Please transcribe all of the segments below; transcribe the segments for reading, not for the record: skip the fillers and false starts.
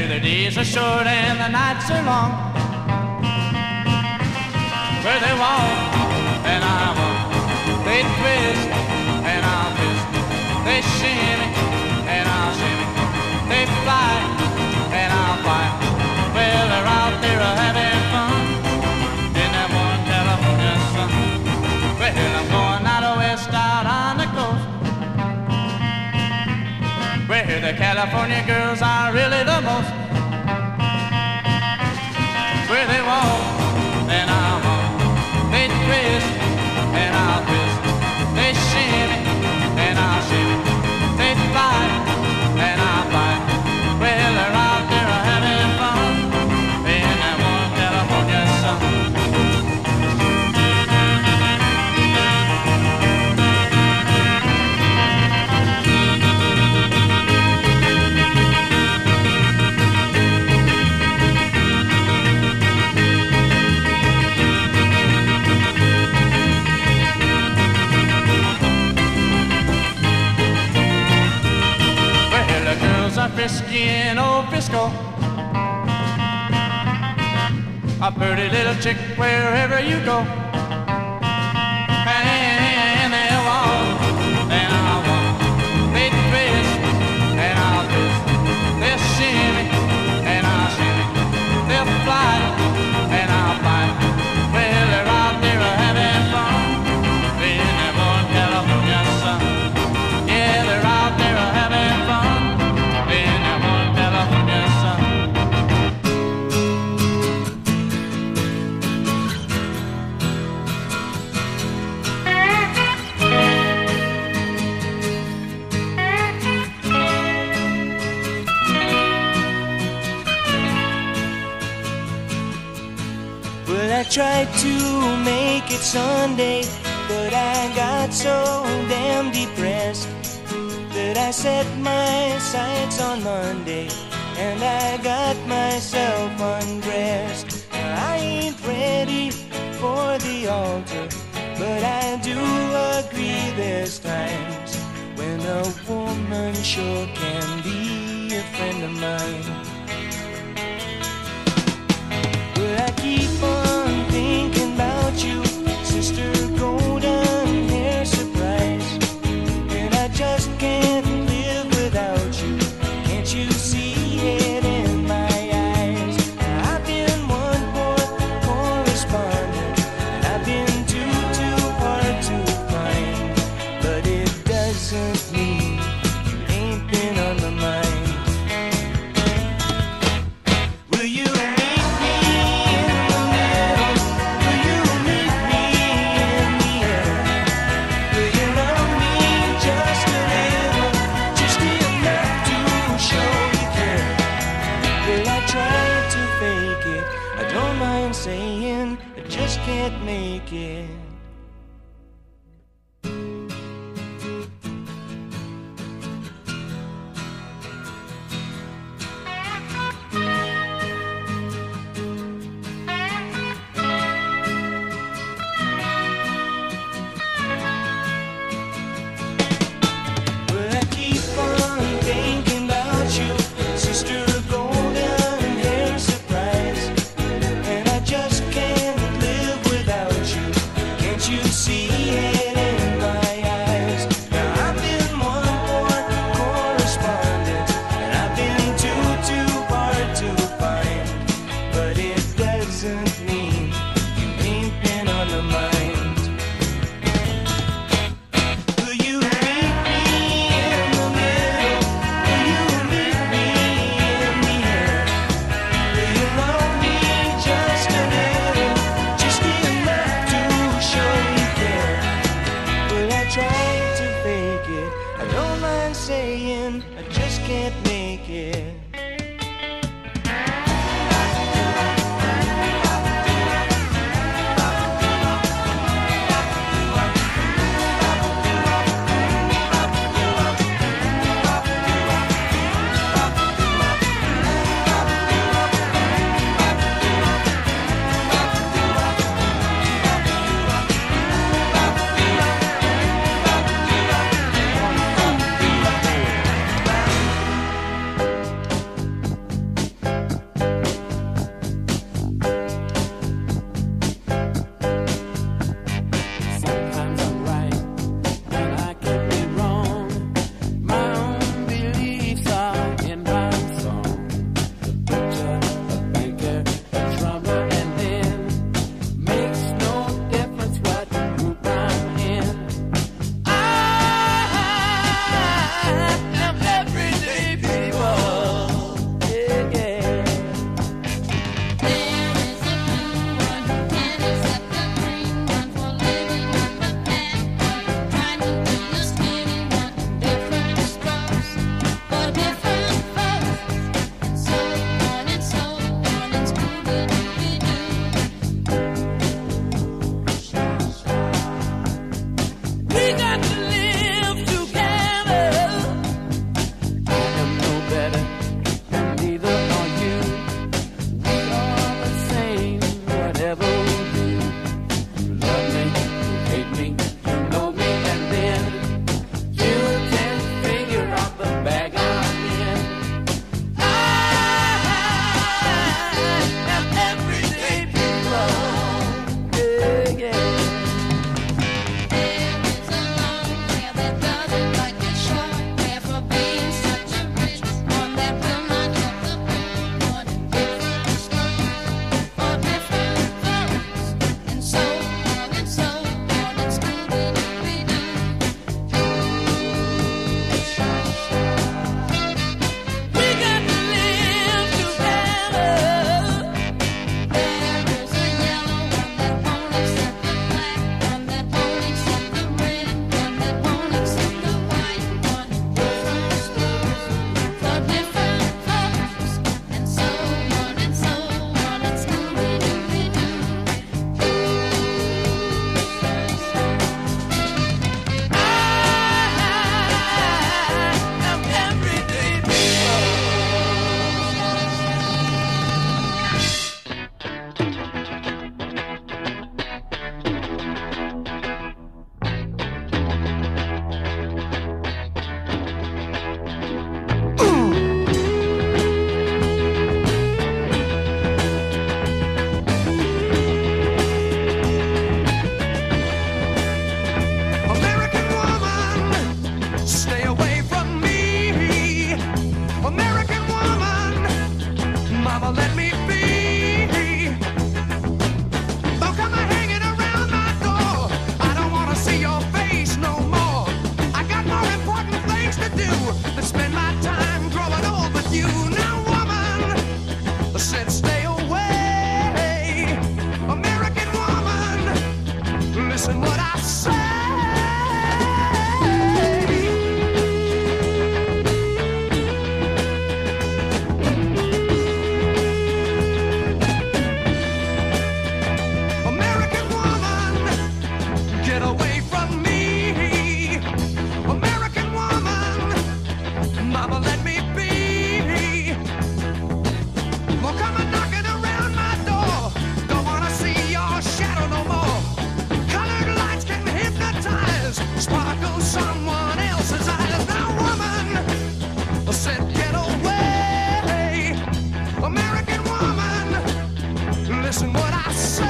the days are short and the nights are long, where they walk and I walk, they twist and I'll twist, they shimmy and I'll shimmy, they fly and I'll fly. Well, they're out there having fun in that one California sun. Well, I'm going out west, out on the coast, where the California girls are really the most, where they walk and I walk, they twist and I'll twist, they shimmy and I'll shimmy, they fly and I'll fly. Well, they're out there having fun in that one California sun. Frisky in old Frisco, a pretty little chick wherever you go, and they walk and I'll walk, they twist and I'll twist, they'll shimmy and I'll shimmy, they'll fly and I'll fly. Well, they're out there having fun in that one California sun. Yeah, they're out there having fun. I tried to make it Sunday, but I got so damn depressed that I set my sights on Monday and I got myself undressed. I ain't ready for the altar, but I do agree there's times when a woman sure can be a friend of mine. But I keep on thinking about you, sister golden hair surprise, and I just can't live without you. Can't you see it in my eyes? I've been one poor correspondent, and I've been too hard to find, but it doesn't mean you ain't been on my mind. Will you saying I just can't make it. Well, I keep on thinking about you, sister golden hair surprise, just can't live without you. Can't you see it in my eyes? Now I've been one more correspondent, and I've been too hard to find, but it doesn't mean you ain't been on my mind. Will you meet me in the middle? Will you meet me in the air? Will you love me just a little, just enough to show you care? Well, I tried to fake it, I don't mind saying I just can't make it. to spend my time growing old with you. Now, woman, I said stay away. American woman, listen what I say. Listen what I say.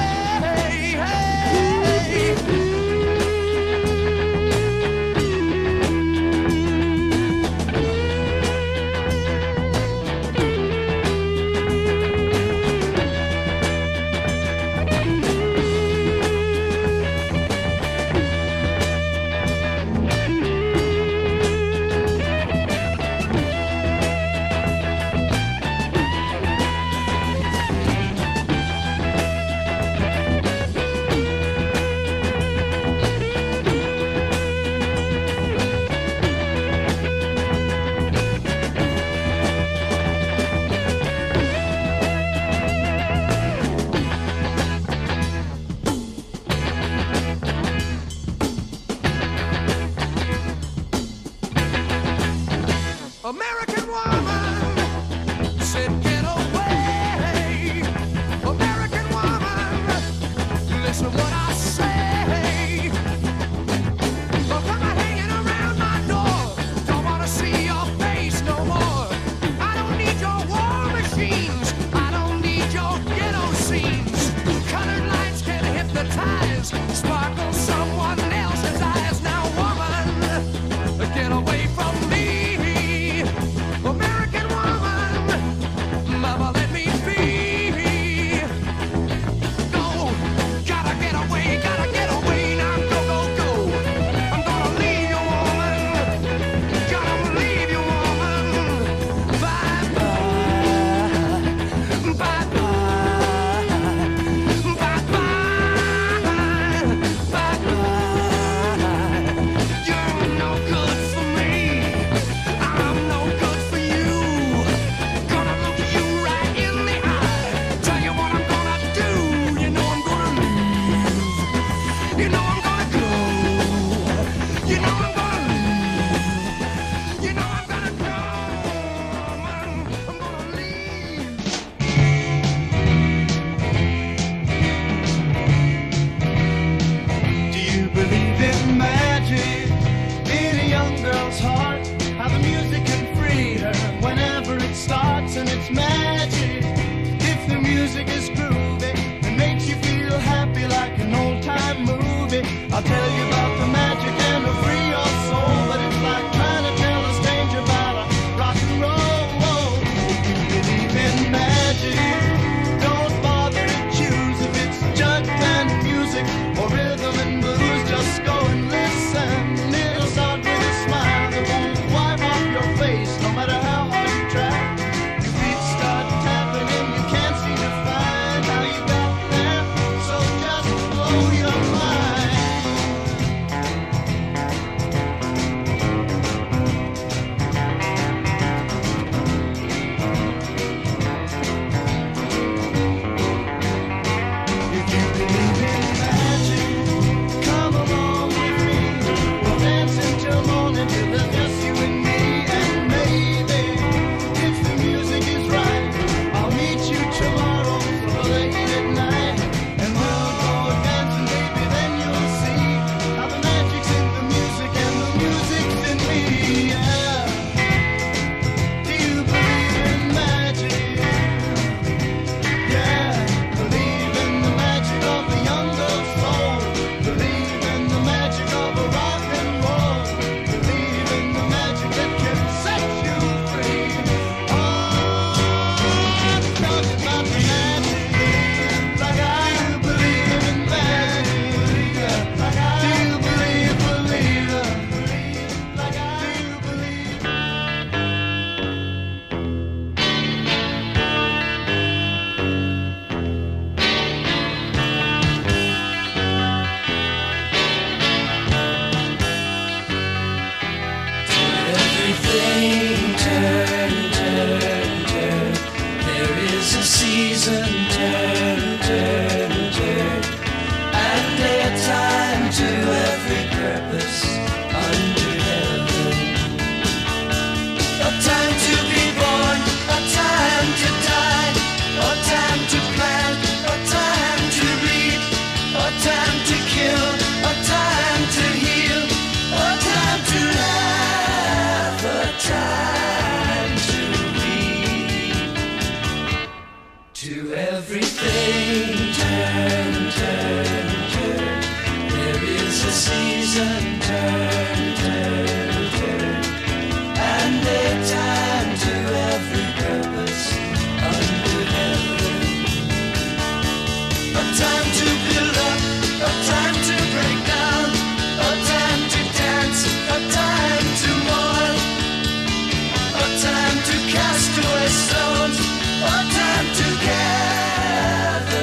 American woman said get away. American woman, listen what I say. Well, come on hanging around my door. Don't wanna see your face no more. I don't need your war machines. I don't need your ghetto scenes. Colored lights can hypnotize, sparkle someone else's eyes. Now, woman, get away from me. America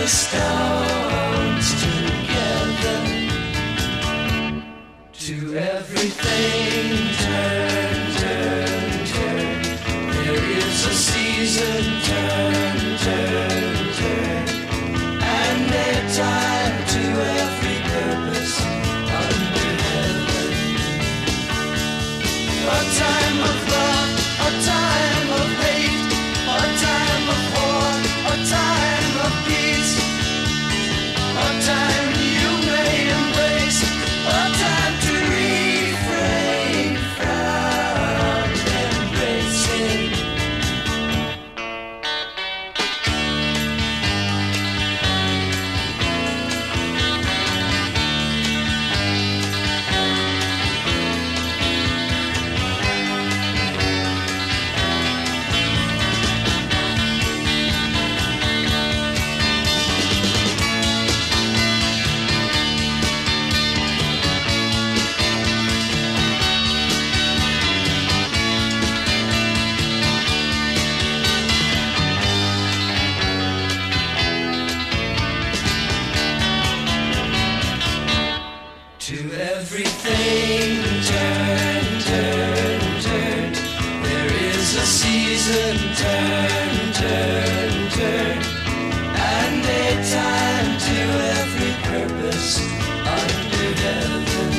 stones together. To everything turn, turn, turn. There is a season, turn, turn, turn. And a time to every purpose under heaven. A time of love, a time of hate, a time of war, a time of peace, a time you may embrace, a time to refrain from embracing. To everything turn, turn, turn. There is a season, turn, turn, turn. And a time to every purpose under heaven.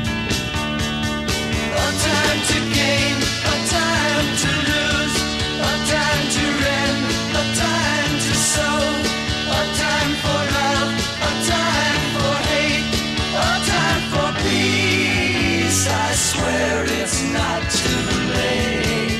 A time to gain, a time to lose, a time to rend, a time to sow, a time for love, a time for hate, a time for peace. I swear it's not too late.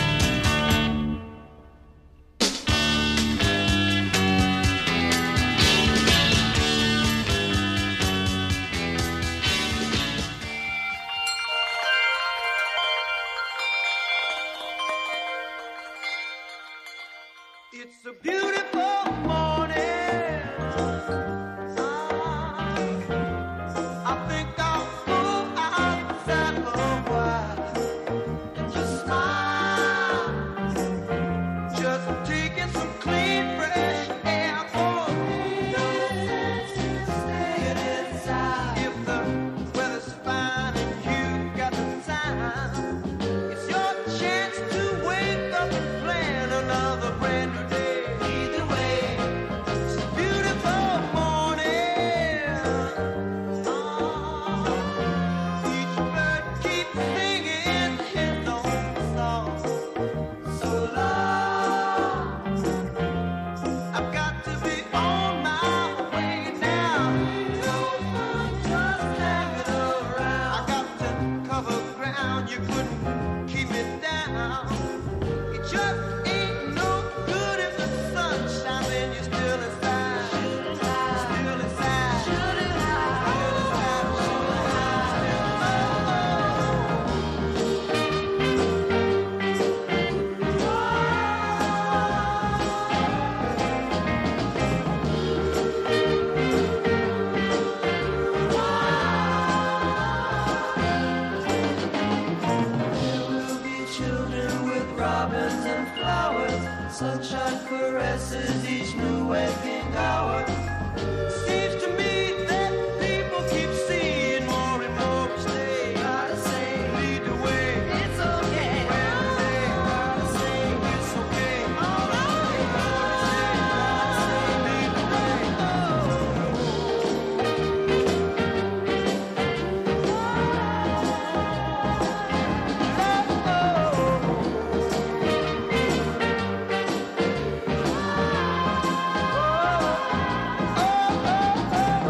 It's a beautiful morning. I think I'll go outside for a while and just smile. Just taking some clean, fresh air for me. No sense in staying inside. If the weather's fine and you got the time, it's your chance to wake up and plan another brand new day. Either way, it's a beautiful morning. Each bird keeps singing his own song. So long, I've got to be on my way now. No fun just hanging around. I got to cover ground. You couldn't keep me down. It just ain't no good if the sun shines and you're still inside. Still inside. Still inside. Still There will be children with robins and flowers. Sunshine caresses each new waking hour. Seems to me that people keep seeing more and more each day. Gotta say, lead the way. It's okay. Gotta say, it's okay. All right. Gotta say, lead the way. Oh,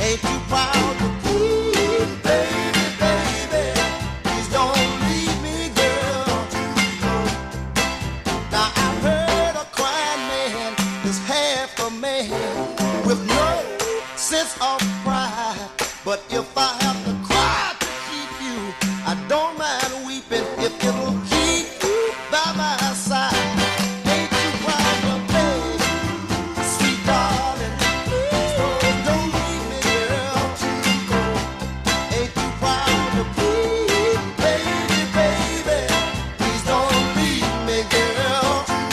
Ain't you proud to please, baby, baby? Please don't leave me, girl. Now I've heard a crying man is half a man with no sense of pride. But if I have to cry to keep you, I don't mind weeping if it'll keep you by my side. Ain't you proud of me, sweet darling? Please don't leave me, girl. Ain't you proud of me, baby, baby? Please don't leave me, girl.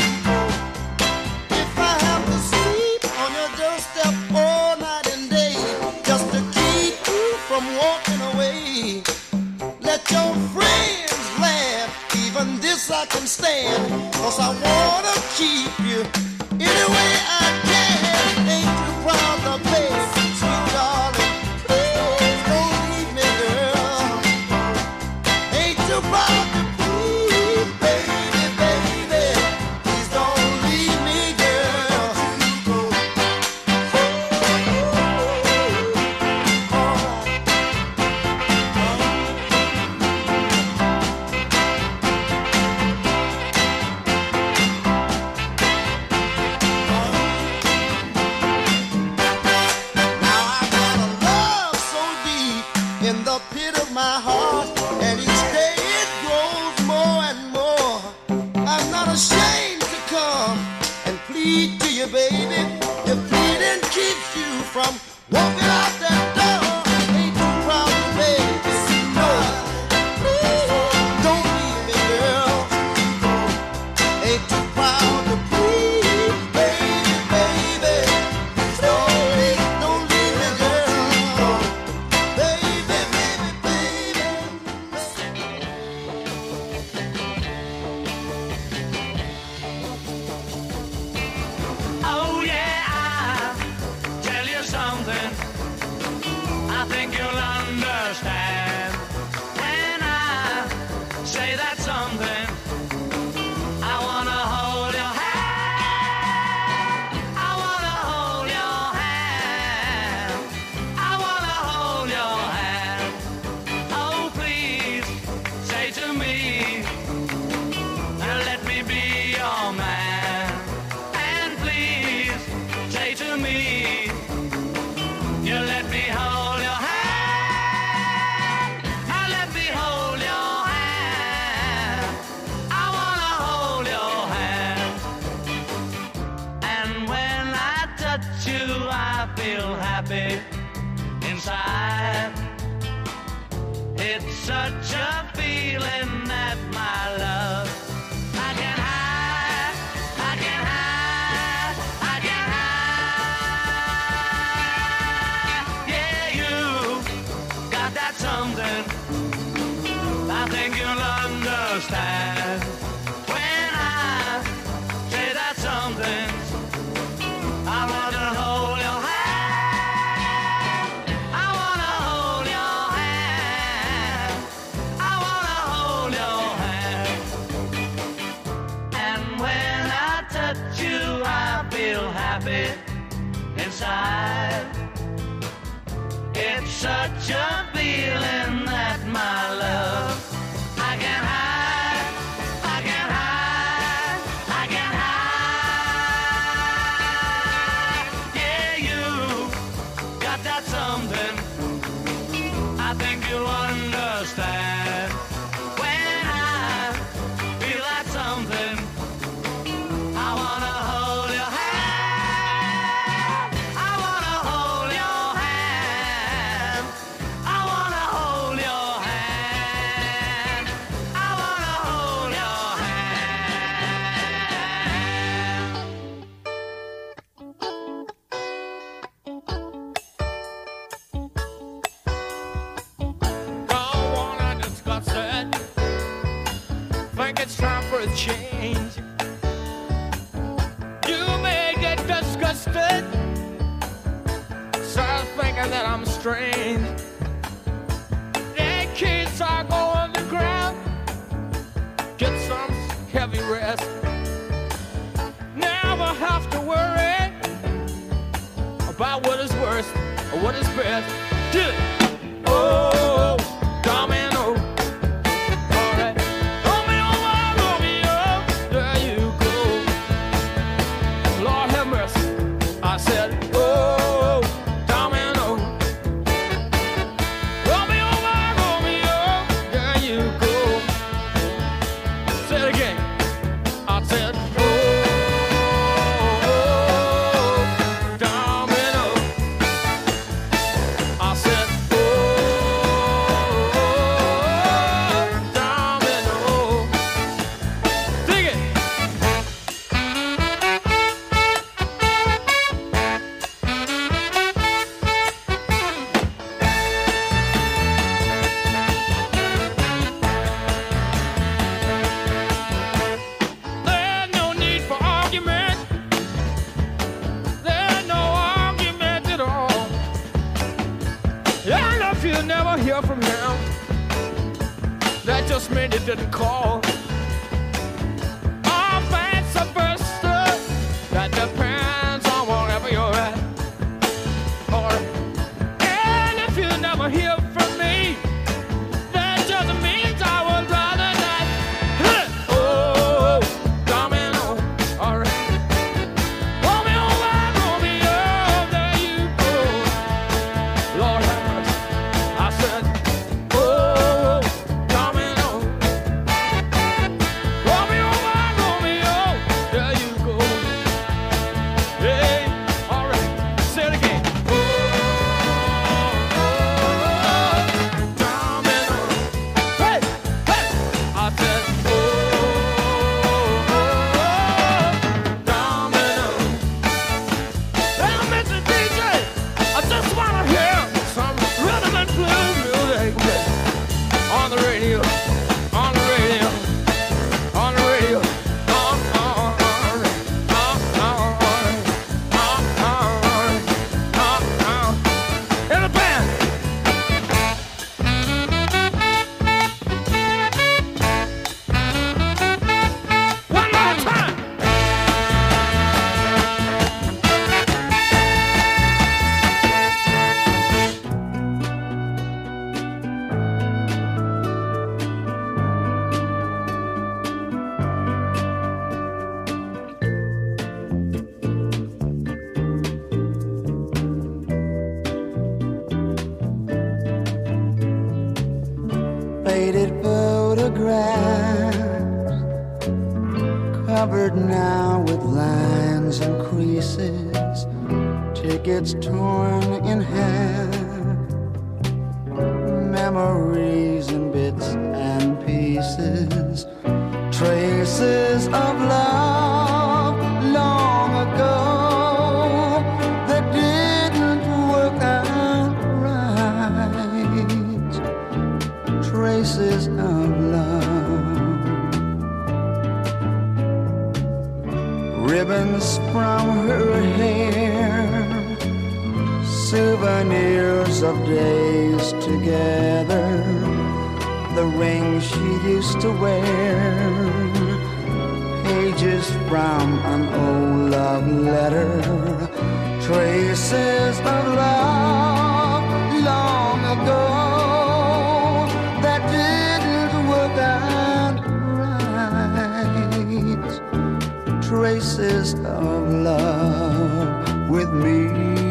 If I have to sleep on your doorstep all night and day just to keep you from walking away, let your friends laugh, even this I can stand, 'cause I wanna keep you any way I can. Ain't you proud of me, sweet darling? Please don't leave me, girl. Ain't you proud of me, baby, baby? Please don't leave me, girl. Now I got a love so deep in the pit of my heart, and each day it grows more and more. I'm not ashamed to come and plead to you, baby. If pleading keeps you from walking out that door, ain't you proud of me? No, please don't leave me, girl. Ain't you proud to please, baby, baby? Don't leave me, girl. Baby, baby, baby. Oh yeah, I'll tell you something. I think you'll understand when I say that something. I wanna hold your hand. I wanna hold your hand. I wanna hold your hand. Oh please, say to me, let me be your man. And please, say to me, you let me hold your hand. Now let me hold your hand. I wanna hold your hand. And when I touch you, I feel happy inside. It's such a feeling that my love I can hide, I can hide, I can hide. Yeah, you got that something. I think you'll understand when I say that something. I wanna hold your hand. I wanna hold your hand. I wanna hold your hand. And when I touch you, I feel happy inside. It's such a feeling that my love I can hide, I can hide, I can hide. Yeah, you got that something. I think you'll understand when I feel that something. I wanna hold your hand. I wanna hold your hand. I wanna hold your hand. I wanna hold your hand. Don't wanna discuss it. Think it's time for a change. You may get disgusted, start thinking that I'm strange. Yeah, kids are going to ground. Get some heavy rest. Never have to worry about what is worse or what is best. yes. Do it. Oh, domino. All right. Romeo, my Romeo, there you go. Lord have mercy. I said, oh, domino. Romeo, my Romeo, there you go. Say it again. I said, oh, domino. I said, oh, domino. Sing it. There's no need for argument. There's no argument at all. And if you never hear from him, that just means he didn't call. Or vice versa. That depends on wherever you're at. Or, and if you never hear from me, that just means I would rather not. Oh, domino. All right. Romeo, my Romeo, there you go. Lord have mercy. I said, oh, domino. Romeo, my Romeo, there you go. Hey, all right. Say it again. Oh, domino. Hey, hey. I said, oh, domino. Well, Mr. DJ, I just want to hear some rhythm and blues music on the radio, on the radio, on the radio. In the band. One more time. Faded photographs covered now with lines and creases, tickets torn in half, memories in bits and pieces, traces of love long ago that didn't work out right, traces of love, ribbons from her hair, souvenirs of days together, the ring she used to wear, pages from an old love letter, traces of love long ago that didn't work out right, traces of love with me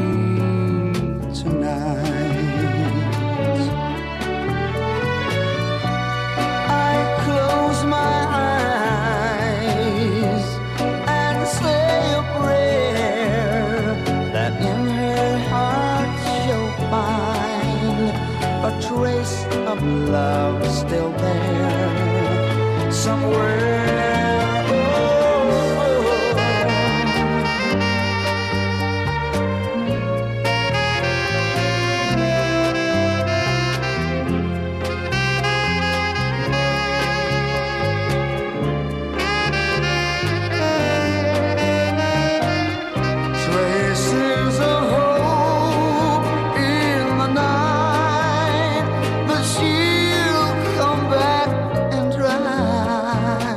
tonight. I close my eyes and say a prayer that in her heart she'll find a trace of love still there somewhere. Traces of hope in the night that she'll come back and try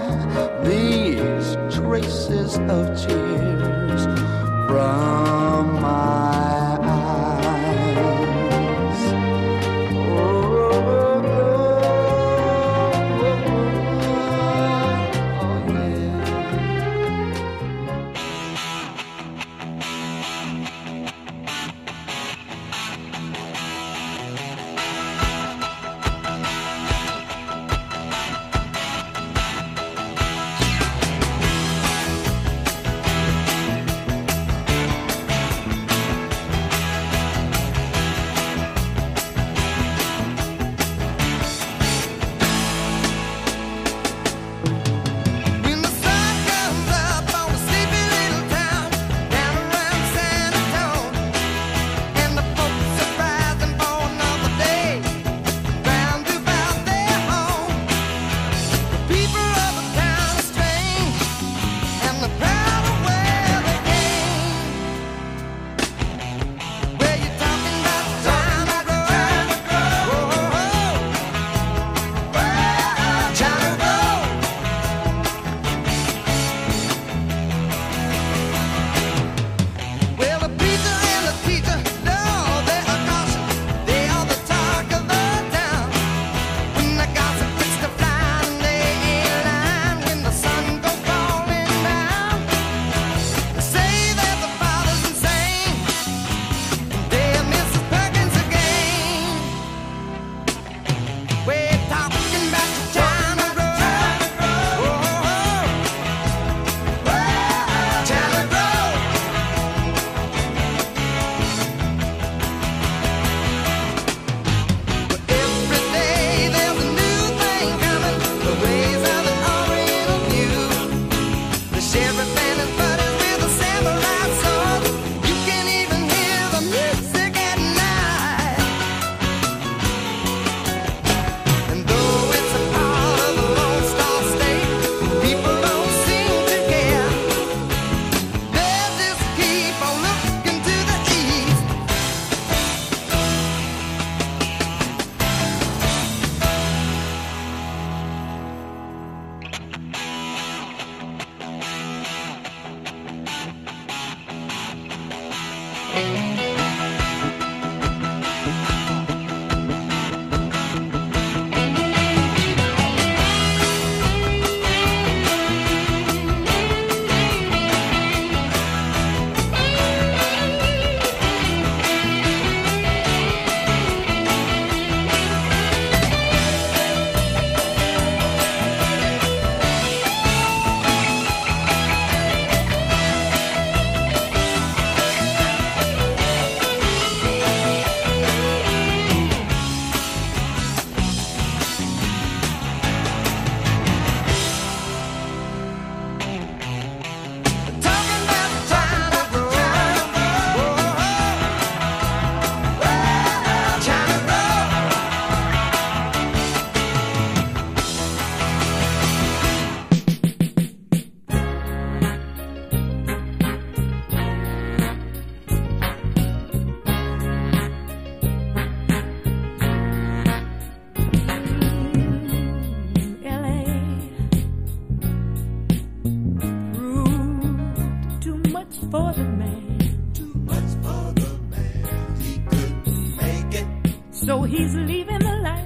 So he's leaving the life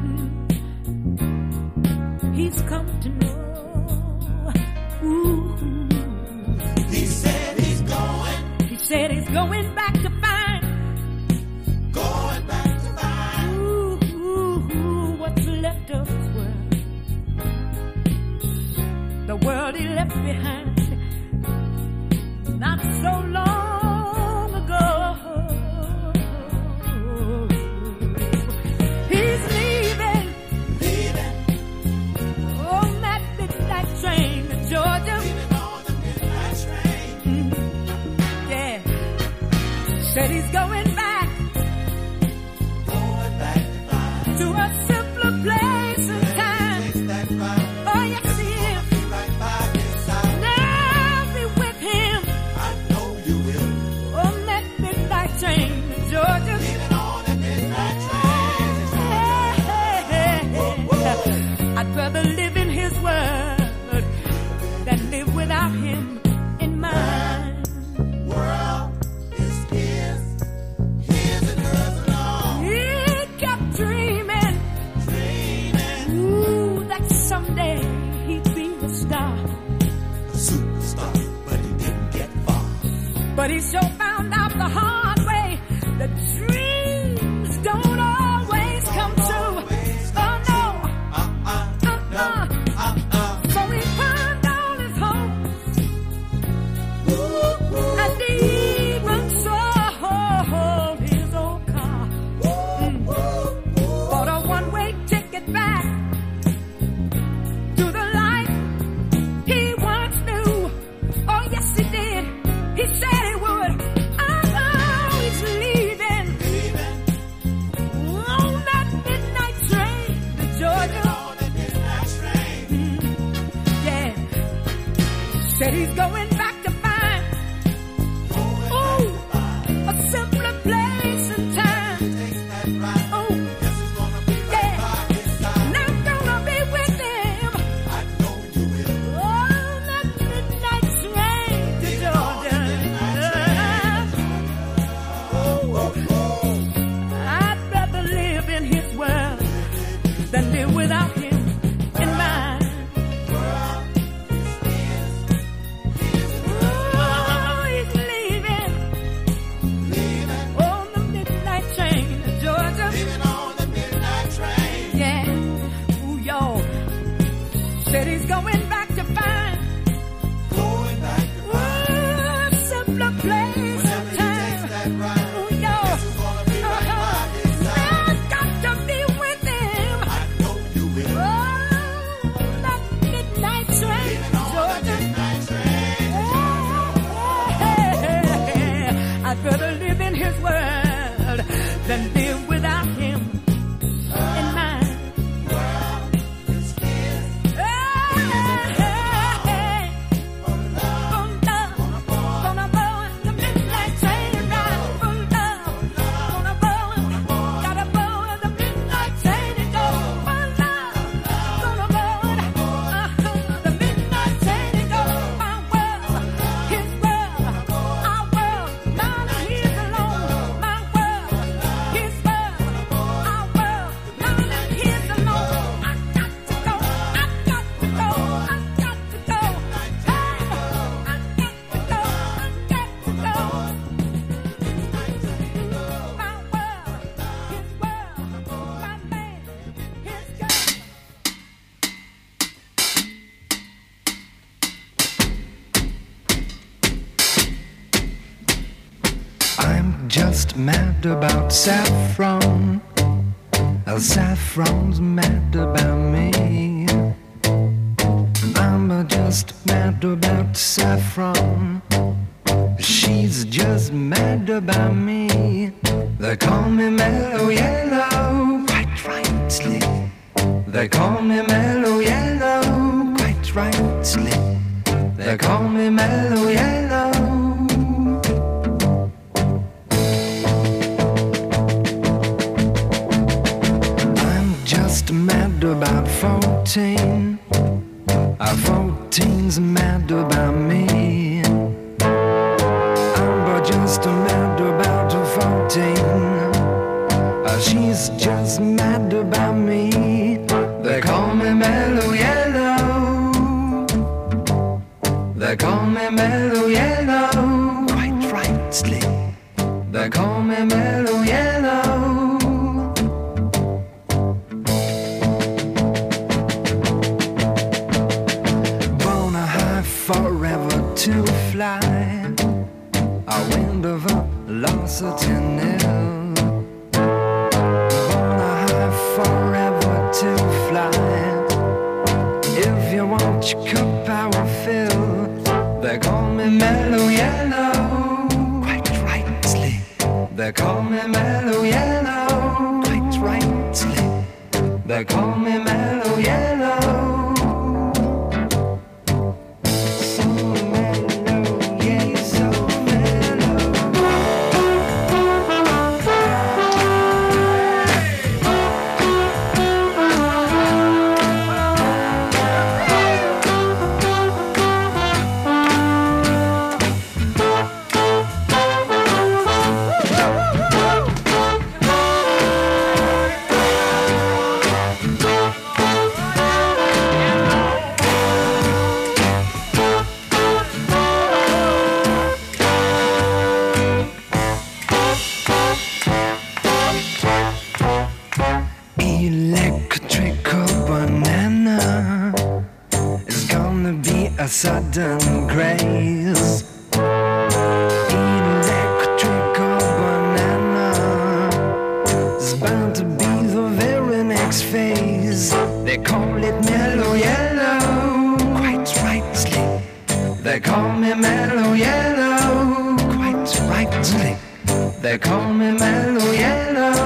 he's come to know. Ooh. He said he's going. He said he's going back to find. Going back to find. Ooh, what's left of his world. The world he left behind not so long ago. He's leaving on that midnight train to Georgia. On the midnight train. Yeah, said he's going back Going back to find. to a simpler place and time. Takes that ride. Oh yes, he is. Be right by his side. Now be with him I know you will. on that midnight train to Georgia. Leaving on the midnight train. I'd rather live in his word than live without him in mine. World is his. His and hers alone. He kept dreaming, ooh, that someday he'd be a star. A superstar, but he didn't get far. But he sure found out the hard way that dreams don't always come true. Oh no, so he found all his hopes and even sold his old car. Bought a one-way ticket back to the life he once knew. Oh yes he did. He said he would. Oh, he's leaving on that midnight train to Georgia. On the midnight train. Yeah, said he's going back to find, ooh, a simpler place and time. Takes that ride. Oh, Guess he's gonna be right yeah, by his side. and I'm gonna be with him I know you will. on that midnight train to Georgia. I'd rather live in his world than live without him in mine. Oh, he's leaving on the midnight train to Georgia. Leaving on the midnight train. Yeah, ooh, y'all. Said he's going back to find, Going back to ooh, a simpler place and time. that ride. Ooh, y'all. Guess he's gonna be right by his side. I've got to be with him. I know you will. Oh, that midnight train, On the Georgia. midnight train. I'd rather live in his world than live without him in mine. It's his. Gonna go on the midnight train ride for love. Gonna go, gotta go on the midnight train and go for love. Gonna go on the midnight train and go my world, his world, our world. None of his alone. My world, his world, our world. None of his alone. I got to go. I got to go. I got to go. Hey, I got to go. I got to go. My world, his world, my man, his girl. I'm just mad about saffron. Saffron's mad about me. I'm just mad about saffron. She's just mad about me. They call me Mellow Yellow, quite rightly. They call me Mellow Yellow, quite rightly. They call me Mellow Yellow. I'm just mad about 14. 14's mad about me. I'm just mad about 14. She's just mad about me. They call me Mellow Yellow. They call me Mellow Yellow. Quite rightly. They call me Mellow Yellow. Born a high forever to fly. A wind of a L'Occitane. Forever to fly. If you want your cup, I will fill. They call me Mellow Yellow. Quite rightly. They call me Mellow Yellow. Quite rightly. They call me Mellow Yellow. So mellow, yeah, so mellow. Electrical banana is gonna be a sudden grace. Electrical banana is bound to be the very next phase. They call it Mellow Yellow. Quite rightly. They call me Mellow Yellow. Quite rightly. They call me Mellow Yellow.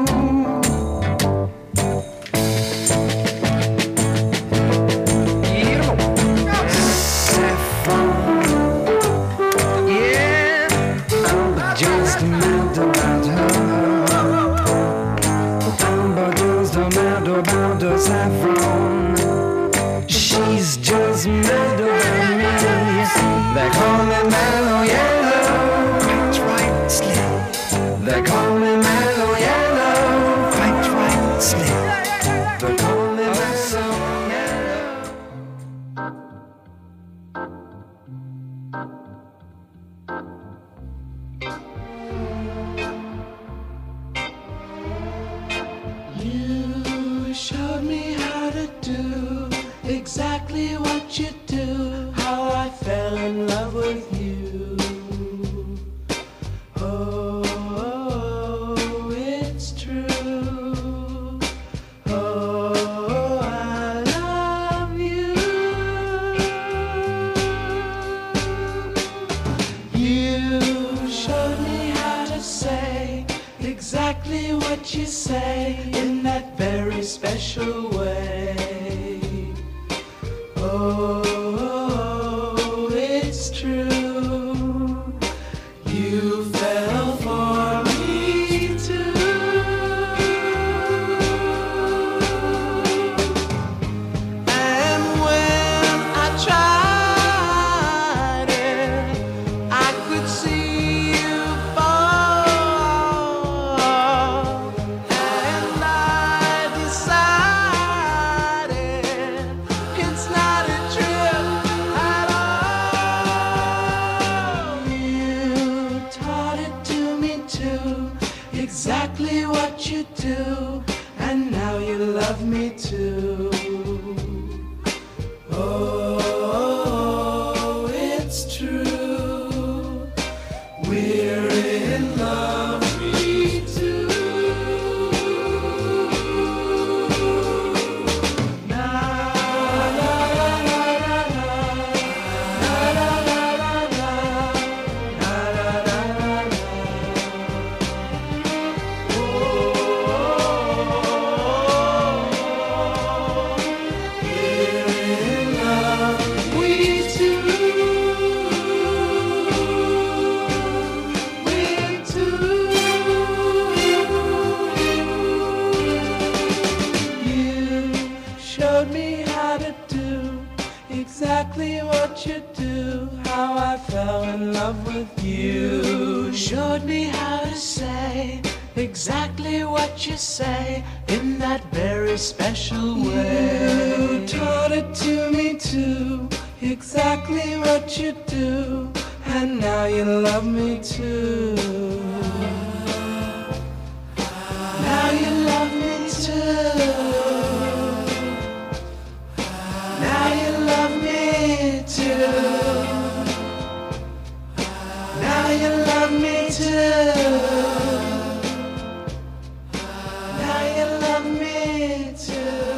Saffron, she's just mad about me. They call me Mellow Yellow. Quite rightly. They call me Mellow Yellow. Quite rightly. They call me Mellow Yellow. You showed me how to do exactly what you do, how I fell in love with you. Oh, it's true. Oh, I love you. You showed me how to say exactly what you say in that very special way. Oh, it's true. You fell for me too. And when I tried it, I could see you fall. And I decided it's not a trip at all. You taught it to me too, exactly what you do, and now you love me too. Oh, it's true. We're in love, me too. Na la la la la la la la la la la la la la. Oh, we're in love, we too. We're too. You showed me how to do exactly what you do, how I fell in love with you. Showed me how to say exactly what what you say in that very special way. You taught it to me too, exactly what you do, and now you love me too. Now you love me too. Now you love me too. Now you love me too. Now you love me too.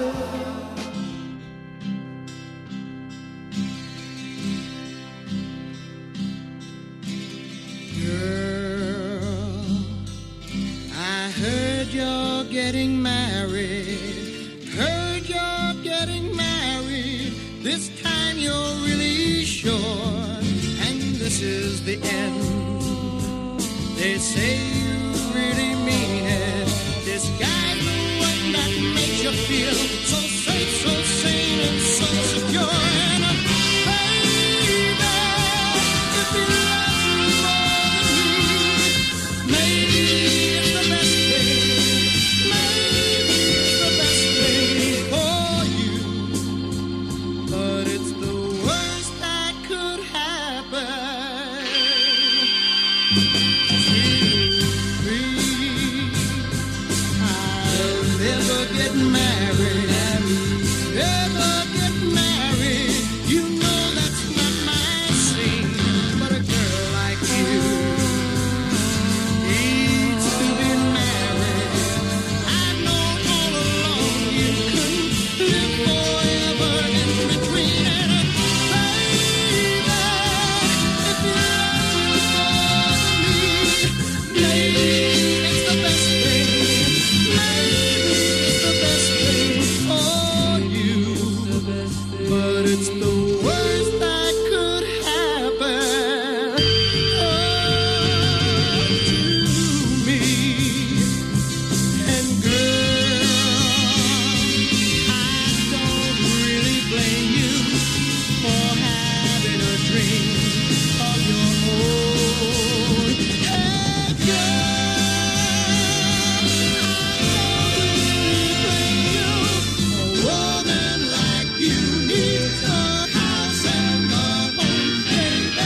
Girl, I heard you're getting married. Heard you're getting married. This time you're really sure. And this is the end. They say you really mean it. This guy's the one that makes you feel so safe, so sane, and so secure. And baby, if you love me more than me, maybe it's the best thing. Maybe it's the best thing for you. But it's the worst that could happen. I'll never get married. Never get married. You know that's not my scene. But a girl like you needs to be married. I know all along you couldn't live forever in between. And baby, if you love me more than me, maybe it's the best thing. Maybe it's the best thing for you. But it's the worst that could happen to me. And girl, I don't really blame you for having a dream of your own. Hey girl, a woman like you needs a house and a home, baby.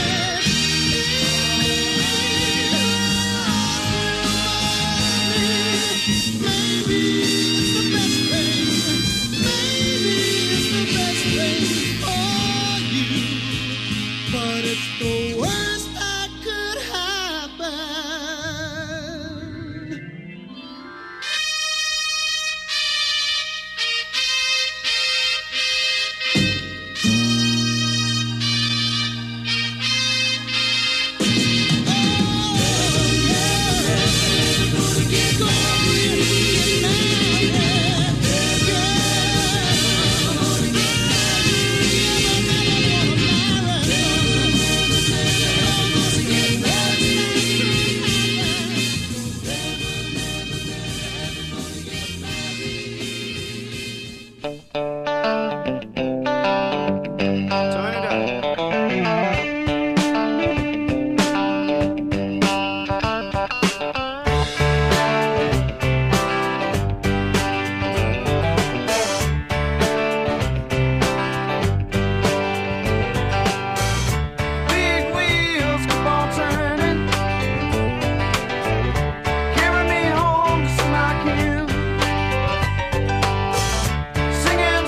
Maybe it's the best thing. Maybe it's the best thing for you. But it's the worst that could happen. Turn it up. Big wheels keep on turning, carry me home to Smoky Hill. Singing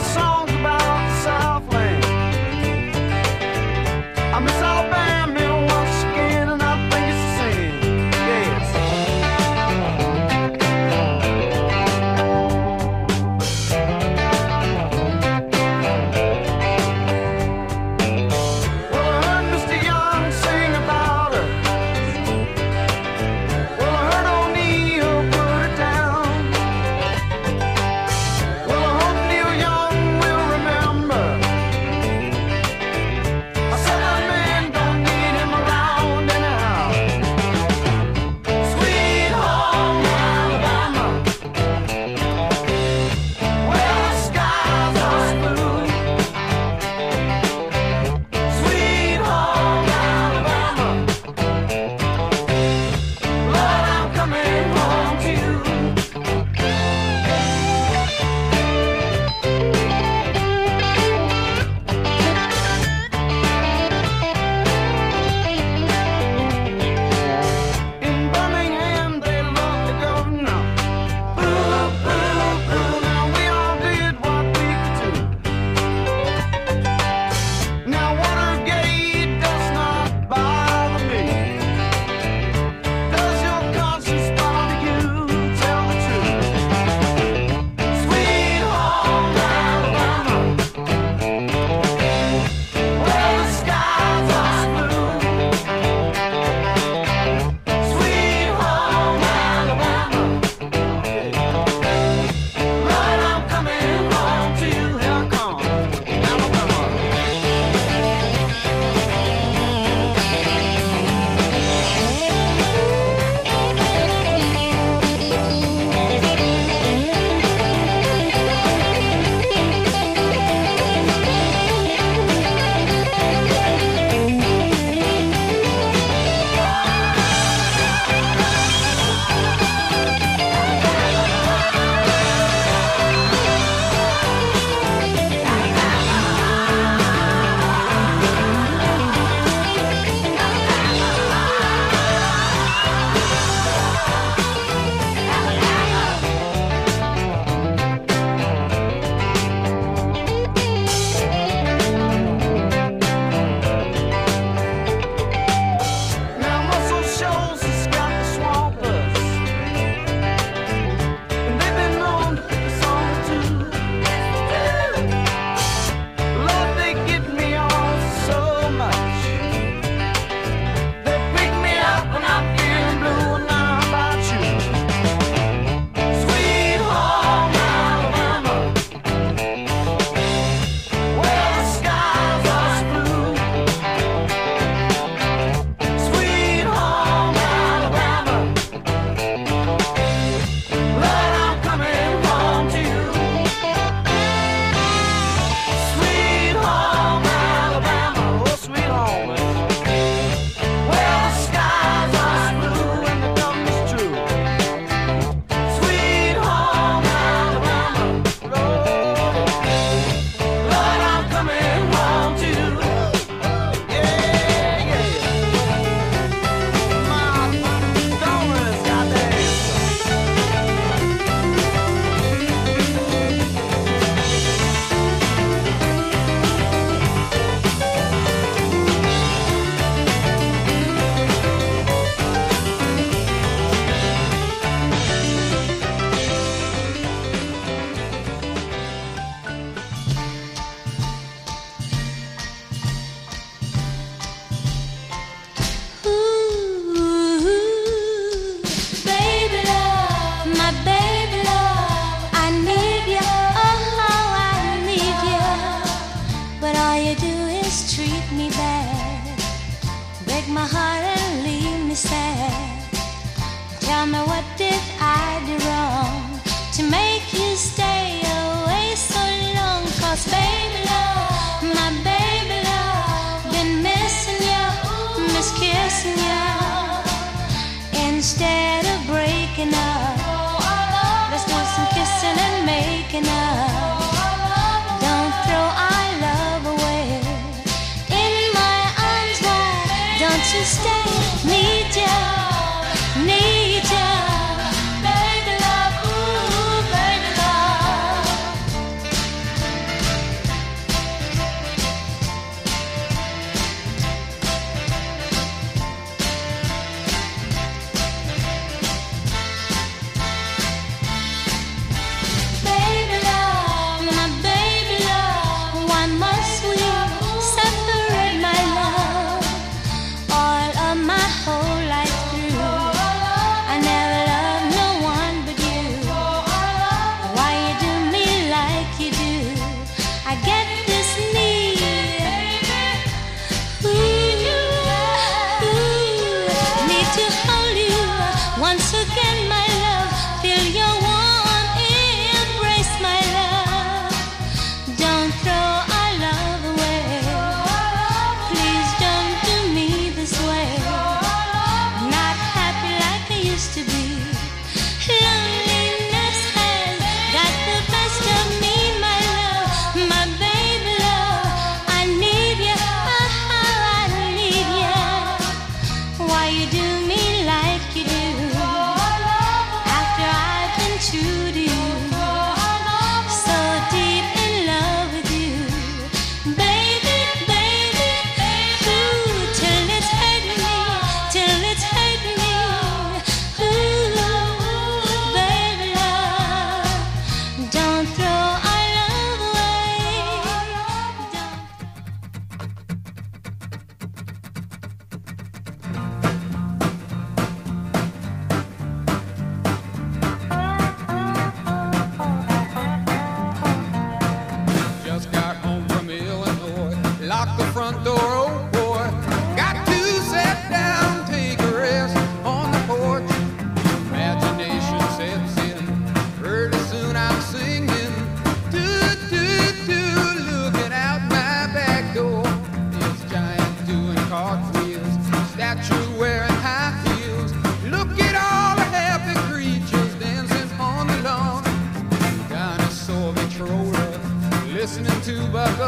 listening to Buck